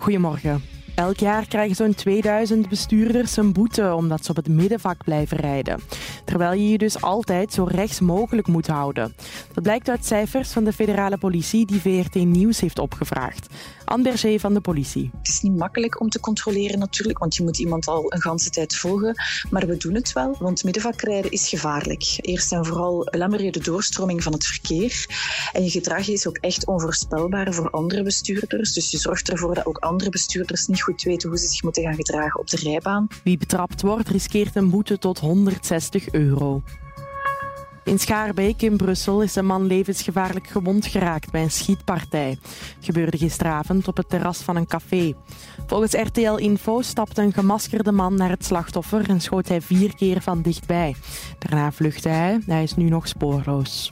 Goedemorgen. Elk jaar krijgen zo'n 2000 bestuurders een boete omdat ze op het middenvak blijven rijden. Terwijl je je dus altijd zo rechts mogelijk moet houden. Dat blijkt uit cijfers van de federale politie die VRT Nieuws heeft opgevraagd. Anne Berger van de politie. Het is niet makkelijk om te controleren natuurlijk, want je moet iemand al een ganse tijd volgen. Maar we doen het wel, want middenvakrijden is gevaarlijk. Eerst en vooral belemmер je de doorstroming van het verkeer. En je gedrag is ook echt onvoorspelbaar voor andere bestuurders. Dus je zorgt ervoor dat ook andere bestuurders niet goed weten hoe ze zich moeten gaan gedragen op de rijbaan. Wie betrapt wordt, riskeert een boete tot €160. In Schaarbeek in Brussel is een man levensgevaarlijk gewond geraakt bij een schietpartij. Het gebeurde gisteravond op het terras van een café. Volgens RTL Info stapte een gemaskerde man naar het slachtoffer en schoot hij 4 keer van dichtbij. Daarna vluchtte hij. Hij is nu nog spoorloos.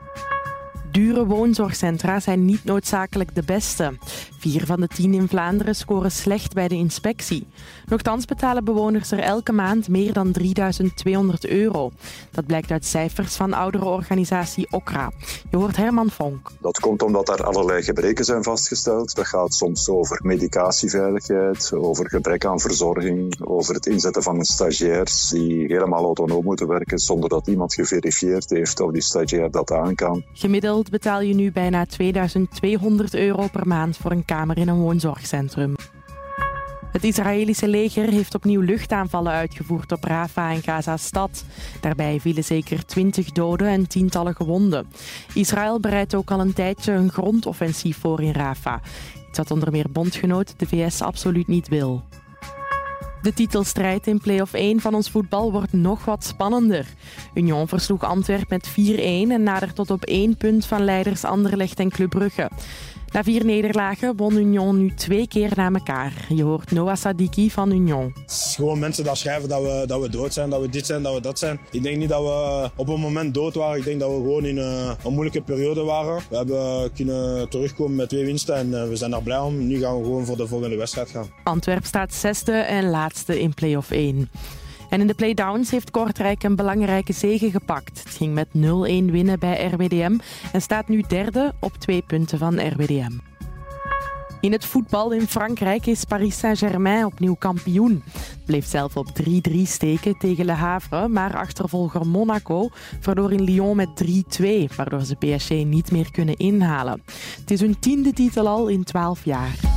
Dure woonzorgcentra zijn niet noodzakelijk de beste. 4 van de 10 in Vlaanderen scoren slecht bij de inspectie. Nochtans betalen bewoners er elke maand meer dan €3.200. Dat blijkt uit cijfers van ouderenorganisatie Okra. Je hoort Herman Vonk. Dat komt omdat er allerlei gebreken zijn vastgesteld. Dat gaat soms over medicatieveiligheid, over gebrek aan verzorging, over het inzetten van stagiairs die helemaal autonoom moeten werken zonder dat iemand geverifieerd heeft of die stagiair dat aan kan. Gemiddeld betaal je nu bijna €2200 per maand voor een kamer in een woonzorgcentrum. Het Israëlische leger heeft opnieuw luchtaanvallen uitgevoerd op Rafah en Gaza-stad. Daarbij vielen zeker 20 doden en tientallen gewonden. Israël bereidt ook al een tijdje een grondoffensief voor in Rafah. Iets wat onder meer bondgenoot de VS absoluut niet wil. De titelstrijd in play-off 1 van ons voetbal wordt nog wat spannender. Union versloeg Antwerp met 4-1 en nadert tot op 1 punt van leiders Anderlecht en Club Brugge. Na 4 nederlagen won Union nu 2 keer na elkaar. Je hoort Noah Sadiki van Union. Het is gewoon mensen dat schrijven dat we dood zijn, dat we dit zijn, dat we dat zijn. Ik denk niet dat we op een moment dood waren. Ik denk dat we gewoon in een moeilijke periode waren. We hebben kunnen terugkomen met 2 winsten en we zijn daar blij om. Nu gaan we gewoon voor de volgende wedstrijd gaan. Antwerp staat 6e en laatste in play-off 1. En in de playdowns heeft Kortrijk een belangrijke zege gepakt. Het ging met 0-1 winnen bij RWDM en staat nu 3e op 2 punten van RWDM. In het voetbal in Frankrijk is Paris Saint-Germain opnieuw kampioen. Het bleef zelf op 3-3 steken tegen Le Havre, maar achtervolger Monaco verloor in Lyon met 3-2, waardoor ze PSG niet meer kunnen inhalen. Het is hun 10e titel al in 12 jaar.